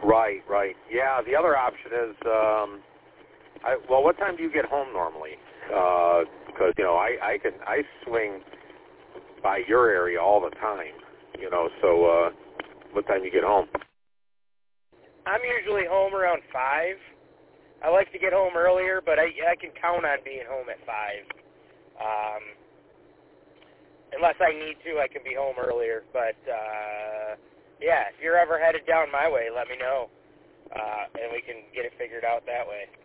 Right, right. Yeah, the other option is, what time do you get home normally? Because, I swing by your area all the time, so what time do you get home? I'm usually home around 5. I like to get home earlier, but I can count on being home at 5. Unless I need to, I can be home earlier. But, yeah, if you're ever headed down my way, let me know, and we can get it figured out that way.